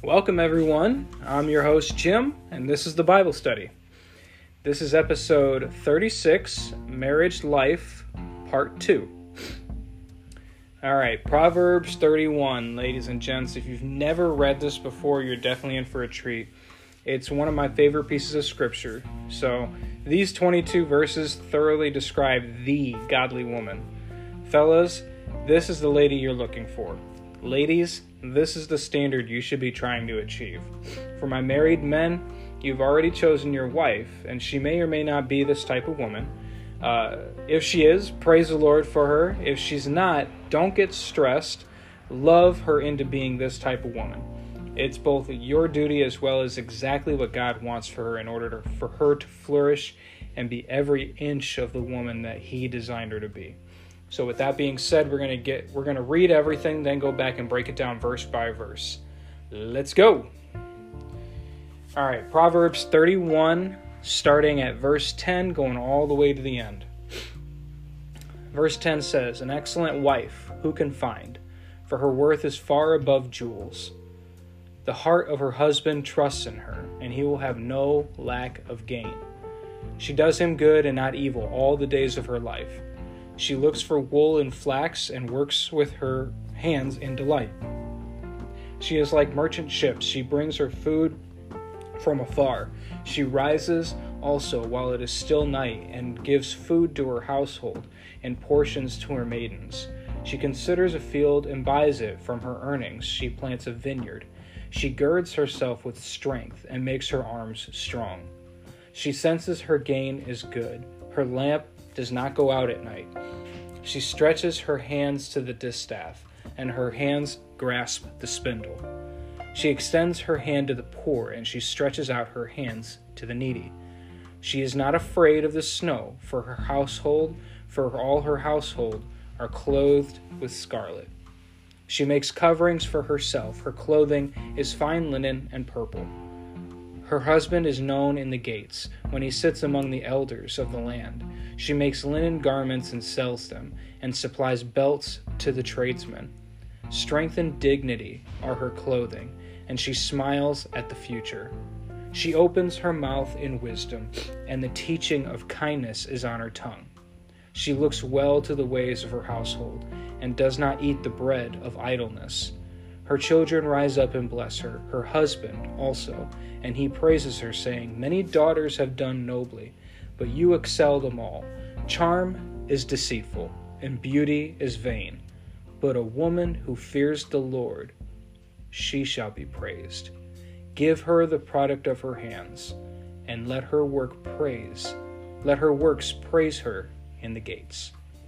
Welcome, everyone. I'm your host, Jim, and this is the Bible Study. This is episode 36, Marriage Life, Part 2. All right, Proverbs 31, ladies and gents. If you've never read this before, you're definitely in for a treat. It's one of my favorite pieces of scripture. So these 22 verses thoroughly describe the godly woman. Fellas, this is the lady you're looking for. Ladies, this is the standard you should be trying to achieve. For my married men, you've already chosen your wife, and she may or may not be this type of woman. If she is, praise the Lord for her. If she's not, don't get stressed. Love her into being this type of woman. It's both your duty as well as exactly what God wants for her in order for her to flourish and be every inch of the woman that He designed her to be. So with that being said, we're going to read everything, then go back and break it down verse by verse. Let's go. All right, Proverbs 31, starting at verse 10, going all the way to the end. Verse 10 says, "An excellent wife, who can find? For her worth is far above jewels. The heart of her husband trusts in her, and he will have no lack of gain. She does him good and not evil all the days of her life. She looks for wool and flax and works with her hands in delight. She is like merchant ships. She brings her food from afar. She rises also while it is still night and gives food to her household and portions to her maidens. She considers a field and buys it from her earnings. She plants a vineyard. She girds herself with strength and makes her arms strong. She senses her gain is good. Her lamp does not go out at night. She stretches her hands to the distaff, and her hands grasp the spindle. She extends her hand to the poor, and she stretches out her hands to the needy. She is not afraid of the snow, for all her household are clothed with scarlet. She makes coverings for herself. Her clothing is fine linen and purple. Her husband is known in the gates, when he sits among the elders of the land. She makes linen garments and sells them, and supplies belts to the tradesmen. Strength and dignity are her clothing, and she smiles at the future. She opens her mouth in wisdom, and the teaching of kindness is on her tongue. She looks well to the ways of her household, and does not eat the bread of idleness. Her children rise up and bless her, her husband also, and he praises her, saying, Many daughters have done nobly, but you excel them all. Charm is deceitful, and beauty is vain, but a woman who fears the Lord, she shall be praised. Give her the product of her hands, and let her works praise her in the gates."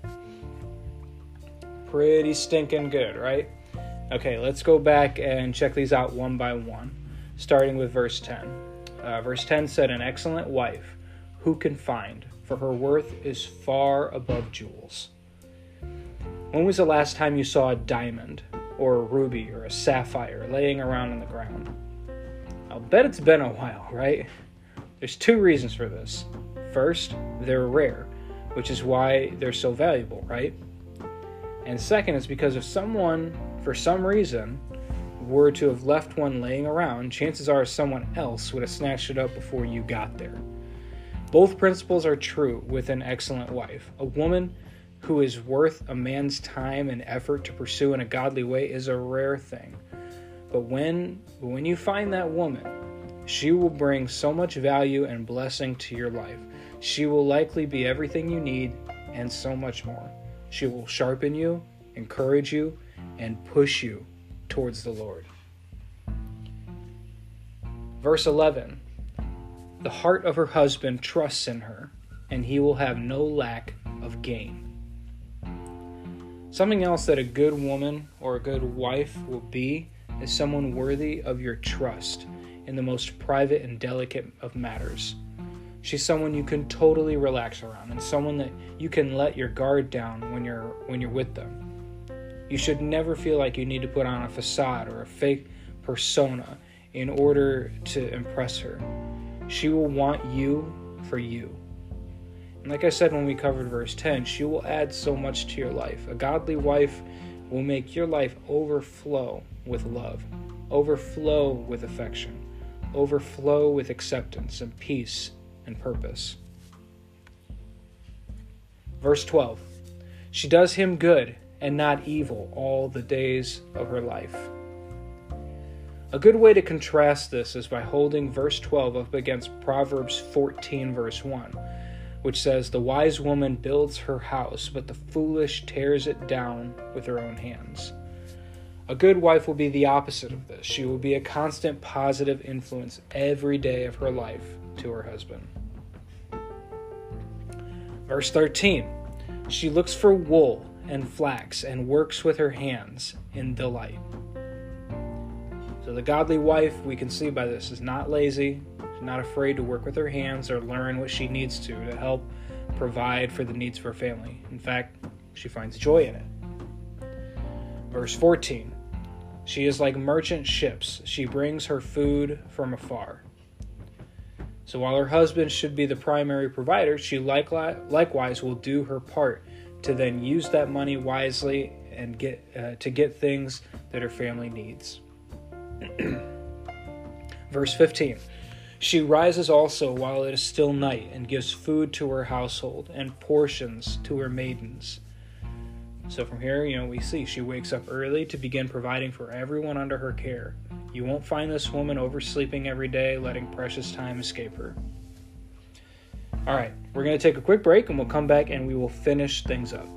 Pretty stinking good, right? Okay, let's go back and check these out one by one, starting with verse 10. Verse 10 said, "An excellent wife, who can find? For her worth is far above jewels." When was the last time you saw a diamond, or a ruby, or a sapphire laying around on the ground? I'll bet it's been a while, right? There's two reasons for this. First, they're rare, which is why they're so valuable, right? And second, it's because if someone, for some reason, were to have left one laying around, chances are someone else would have snatched it up before you got there. Both principles are true with an excellent wife. A woman who is worth a man's time and effort to pursue in a godly way is a rare thing. But when you find that woman, she will bring so much value and blessing to your life. She will likely be everything you need and so much more. She will sharpen you, encourage you, and push you towards the Lord. Verse 11, "The heart of her husband trusts in her, and he will have no lack of gain." Something else that a good woman or a good wife will be is someone worthy of your trust in the most private and delicate of matters. She's someone you can totally relax around, and someone that you can let your guard down when you're with them. You should never feel like you need to put on a facade or a fake persona in order to impress her. She will want you for you. And like I said when we covered verse 10, she will add so much to your life. A godly wife will make your life overflow with love. overflow with affection, overflow with acceptance and peace and purpose. Verse 12, she does him good and not evil all the days of her life. A good way to contrast this is by holding verse 12 up against Proverbs 14, verse 1, which says, "The wise woman builds her house, but the foolish tears it down with her own hands." A good wife will be the opposite of this. She will be a constant positive influence every day of her life to her husband. Verse 13, she looks for wool and flax and works with her hands in delight. So the godly wife, we can see by this, is not lazy. She's not afraid to work with her hands or learn what she needs to help provide for the needs of her family. In fact, she finds joy in it. Verse 14, she is like merchant ships. She brings her food from afar. So while her husband should be the primary provider, she likewise will do her part to then use that money wisely and get things that her family needs. Verse 15, she rises also while it is still night and gives food to her household and portions to her maidens. So from here, we see she wakes up early to begin providing for everyone under her care. You won't find this woman oversleeping every day, letting precious time escape her. All right, we're going to take a quick break and we'll come back and we will finish things up.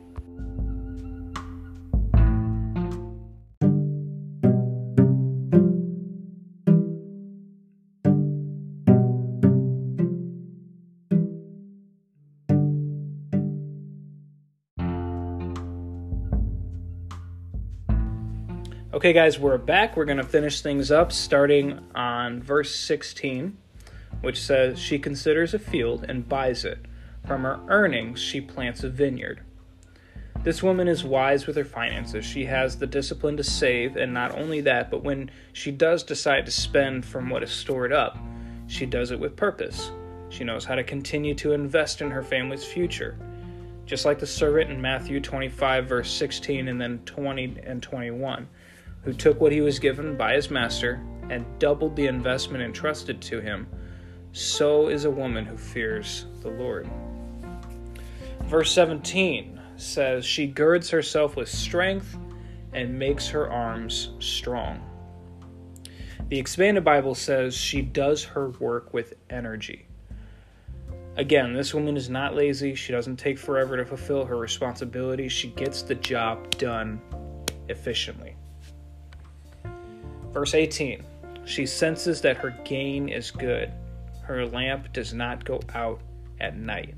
Okay, guys, we're back. We're going to finish things up starting on verse 16, which says, she considers a field and buys it. From her earnings, she plants a vineyard. This woman is wise with her finances. She has the discipline to save, and not only that, but when she does decide to spend from what is stored up, she does it with purpose. She knows how to continue to invest in her family's future. Just like the servant in Matthew 25, verse 16, and then 20 and 21. Who took what he was given by his master and doubled the investment entrusted to him, so is a woman who fears the Lord. Verse 17 says, she girds herself with strength and makes her arms strong. The Expanded Bible says she does her work with energy. Again, this woman is not lazy. She doesn't take forever to fulfill her responsibilities. She gets the job done efficiently. Verse 18, she senses that her gain is good. Her lamp does not go out at night.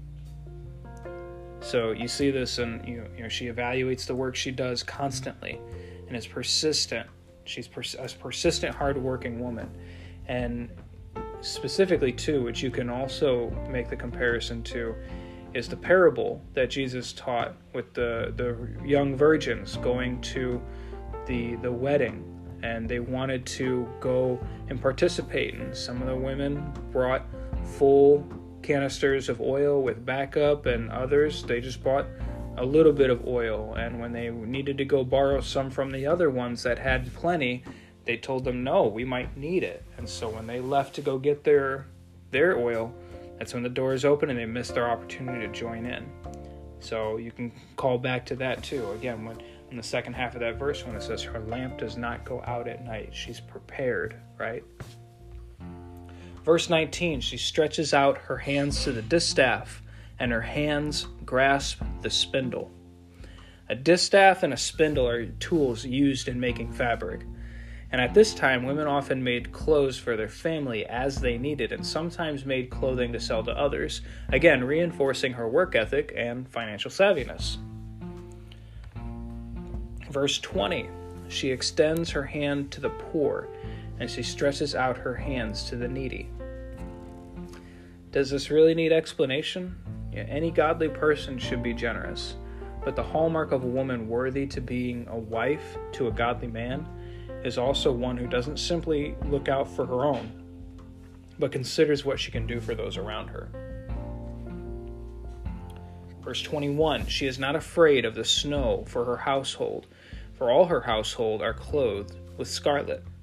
So you see this, and she evaluates the work she does constantly, and is persistent. She's a persistent, hard-working woman. And specifically, too, which you can also make the comparison to, is the parable that Jesus taught with the young virgins going to the wedding. And they wanted to go and participate. And some of the women brought full canisters of oil with backup, and others, they just bought a little bit of oil. And when they needed to go borrow some from the other ones that had plenty, they told them, no, we might need it. And so when they left to go get their oil, that's when the doors opened and they missed their opportunity to join in. So you can call back to that too. Again, when in the second half of that verse, when it says her lamp does not go out at night, she's prepared, right? Verse 19, she stretches out her hands to the distaff, and her hands grasp the spindle. A distaff and a spindle are tools used in making fabric. And at this time, women often made clothes for their family as they needed, and sometimes made clothing to sell to others, again, reinforcing her work ethic and financial savviness. Verse 20, she extends her hand to the poor, and she stretches out her hands to the needy. Does this really need explanation? Yeah, any godly person should be generous, but the hallmark of a woman worthy to being a wife to a godly man is also one who doesn't simply look out for her own, but considers what she can do for those around her. Verse 21, she is not afraid of the snow for her household, for all her household are clothed with scarlet.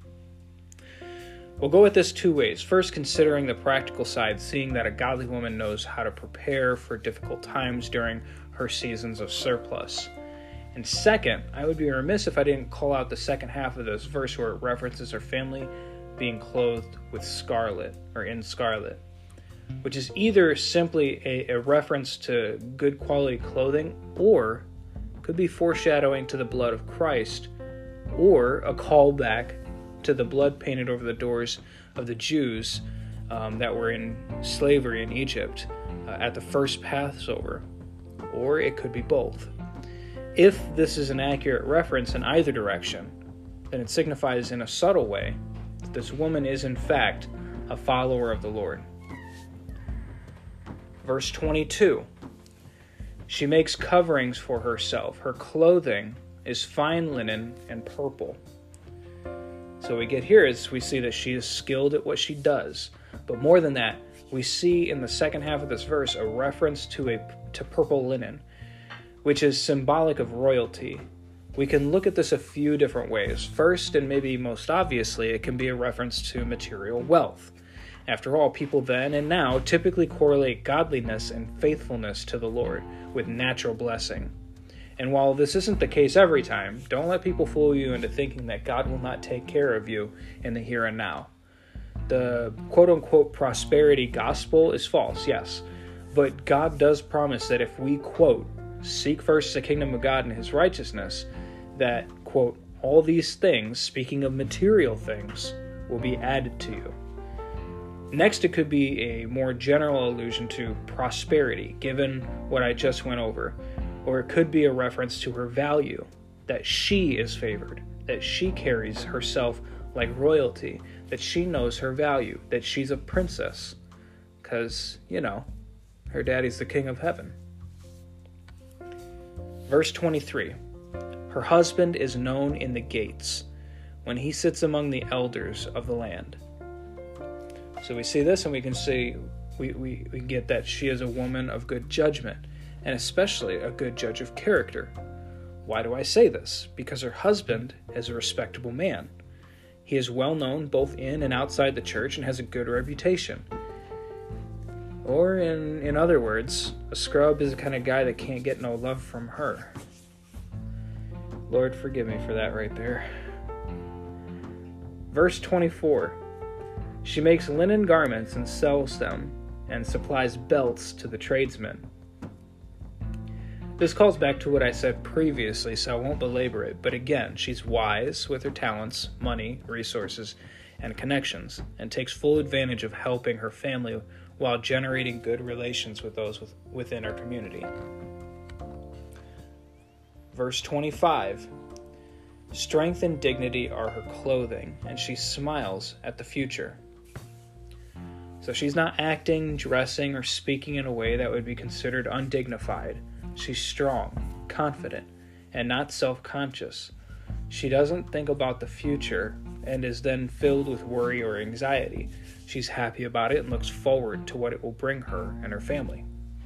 We'll go at this two ways. First, considering the practical side, seeing that a godly woman knows how to prepare for difficult times during her seasons of surplus. And second, I would be remiss if I didn't call out the second half of this verse where it references her family being clothed with scarlet, or in scarlet, which is either simply a reference to good quality clothing, or could be foreshadowing to the blood of Christ, or a callback to the blood painted over the doors of the Jews that were in slavery in Egypt at the first Passover, or it could be both. If this is an accurate reference in either direction, then it signifies in a subtle way that this woman is in fact a follower of the Lord. Verse 22, she makes coverings for herself. Her clothing is fine linen and purple. So we get here is we see that she is skilled at what she does. But more than that, we see in the second half of this verse a reference to purple linen, which is symbolic of royalty. We can look at this a few different ways. First, and maybe most obviously, it can be a reference to material wealth. After all, people then and now typically correlate godliness and faithfulness to the Lord with natural blessing. And while this isn't the case every time, don't let people fool you into thinking that God will not take care of you in the here and now. The quote-unquote prosperity gospel is false, yes, but God does promise that if we, quote, seek first the kingdom of God and his righteousness, that, quote, all these things, speaking of material things, will be added to you. Next, it could be a more general allusion to prosperity, given what I just went over. Or it could be a reference to her value, that she is favored, that she carries herself like royalty, that she knows her value, that she's a princess, because, her daddy's the king of heaven. Verse 23, her husband is known in the gates, when he sits among the elders of the land. So we see this and we can see, we get that she is a woman of good judgment, and especially a good judge of character. Why do I say this? Because her husband is a respectable man. He is well known both in and outside the church and has a good reputation. Or in other words, a scrub is the kind of guy that can't get no love from her. Lord, forgive me for that right there. Verse 24, she makes linen garments and sells them, and supplies belts to the tradesmen. This calls back to what I said previously, so I won't belabor it, but again, she's wise with her talents, money, resources, and connections, and takes full advantage of helping her family while generating good relations with those within her community. Verse 25, strength and dignity are her clothing, and she smiles at the future. So she's not acting, dressing, or speaking in a way that would be considered undignified. She's strong, confident, and not self-conscious. She doesn't think about the future and is then filled with worry or anxiety. She's happy about it and looks forward to what it will bring her and her family.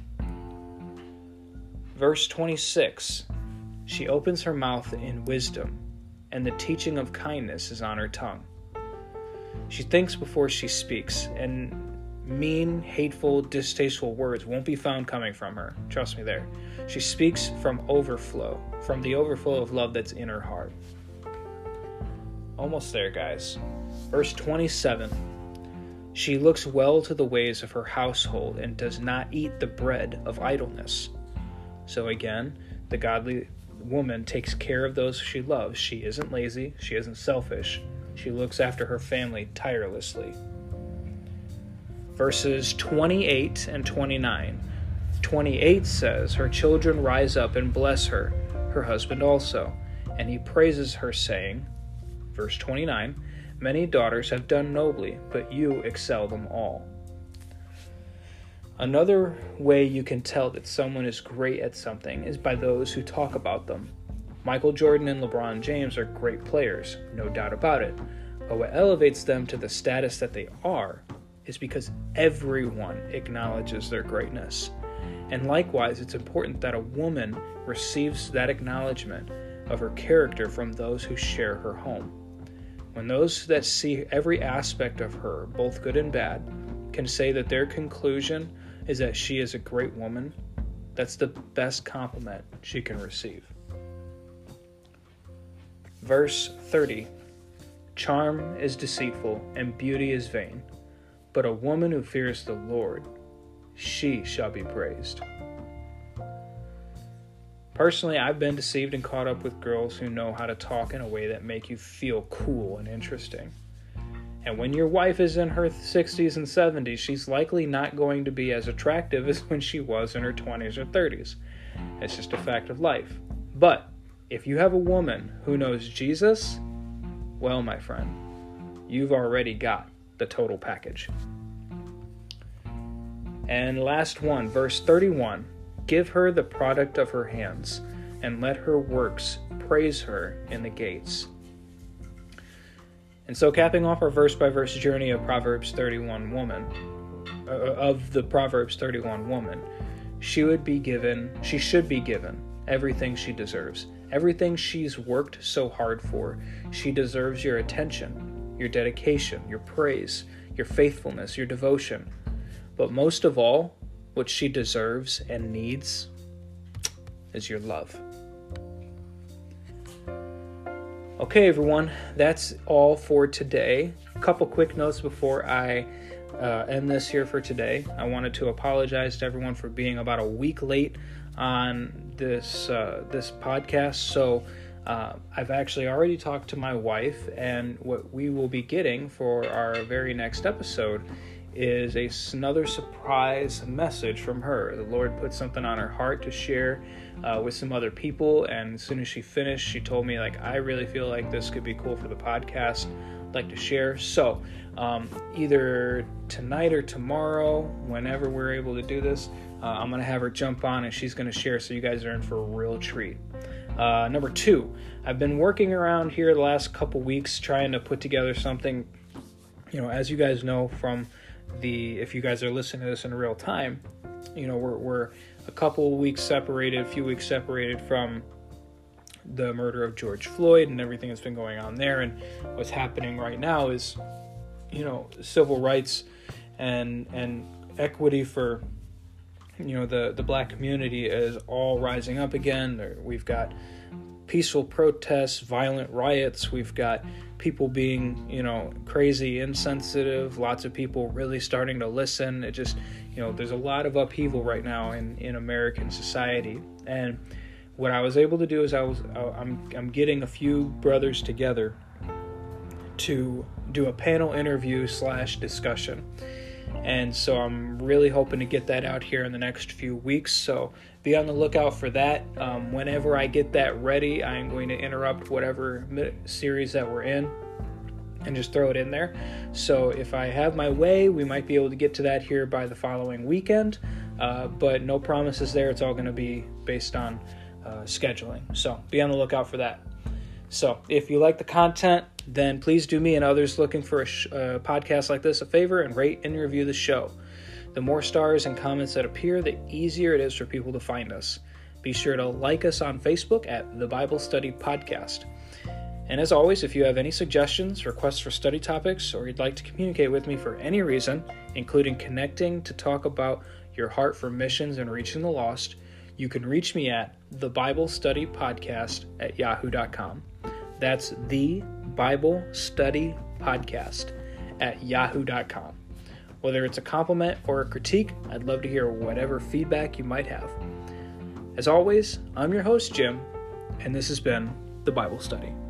Verse 26, she opens her mouth in wisdom, and the teaching of kindness is on her tongue. She thinks before she speaks, and mean, hateful, distasteful words won't be found coming from her. Trust me there. She speaks from the overflow of love that's in her heart. Almost there, guys. Verse 27, she looks well to the ways of her household and does not eat the bread of idleness. So again, the godly woman takes care of those she loves. She isn't lazy. She isn't selfish. She looks after her family tirelessly. Verses 28 and 29. 28 says, her children rise up and bless her, her husband also, and he praises her, saying, verse 29, many daughters have done nobly, but you excel them all. Another way you can tell that someone is great at something is by those who talk about them. Michael Jordan and LeBron James are great players, no doubt about it, but what elevates them to the status that they are is because everyone acknowledges their greatness. And likewise, it's important that a woman receives that acknowledgement of her character from those who share her home. when those that see every aspect of her, both good and bad, can say that their conclusion is that she is a great woman, that's the best compliment she can receive. Verse 30. Charm is deceitful and beauty is vain, but a woman who fears the Lord, she shall be praised. Personally, I've been deceived and caught up with girls who know how to talk in a way that make you feel cool and interesting. And when your wife is in her 60s and 70s, she's likely not going to be as attractive as when she was in her 20s or 30s. It's just a fact of life. But if you have a woman who knows Jesus, well, my friend, you've already got the total package. And last one, verse 31. Give her the product of her hands, and let her works praise her in the gates. And so, capping off our verse-by-verse journey of Proverbs 31 woman, she should be given everything she deserves. Everything she's worked so hard for. She deserves your attention, your dedication, your praise, your faithfulness, your devotion. But most of all, what she deserves and needs is your love. Okay, everyone, that's all for today. A couple quick notes before I end this here for today. I wanted to apologize to everyone for being about a week late on this podcast. So I've actually already talked to my wife, and what we will be getting for our very next episode is another surprise message from her. The Lord put something on her heart to share with some other people, and as soon as she finished, she told me, I really feel like this could be cool for the podcast. I'd like to share. So either tonight or tomorrow, whenever we're able to do this, I'm going to have her jump on and she's going to share, so you guys are in for a real treat. Number 2, I've been working around here the last couple weeks trying to put together something, as you guys know from if you guys are listening to this in real time, we're a few weeks separated from the murder of George Floyd and everything that's been going on there. And what's happening right now is, civil rights and equity for, the black community is all rising up again. We've got peaceful protests, violent riots. We've got people being, crazy, insensitive. Lots of people really starting to listen. It just, there's a lot of upheaval right now in American society. And what I was able to do is I'm getting a few brothers together to do a panel interview / discussion. And so I'm really hoping to get that out here in the next few weeks. So be on the lookout for that. Whenever I get that ready, I'm going to interrupt whatever series that we're in and just throw it in there. So if I have my way, we might be able to get to that here by the following weekend. But no promises there. It's all going to be based on scheduling. So be on the lookout for that. So if you like the content, then please do me and others looking for a podcast like this a favor and rate and review the show. The more stars and comments that appear, the easier it is for people to find us. Be sure to like us on Facebook at The Bible Study Podcast. And as always, if you have any suggestions, requests for study topics, or you'd like to communicate with me for any reason, including connecting to talk about your heart for missions and reaching the lost, you can reach me at thebiblestudypodcast@yahoo.com. That's the Bible Study Podcast @yahoo.com. Whether it's a compliment or a critique, I'd love to hear whatever feedback you might have. As always, I'm your host, Jim, and this has been The Bible Study.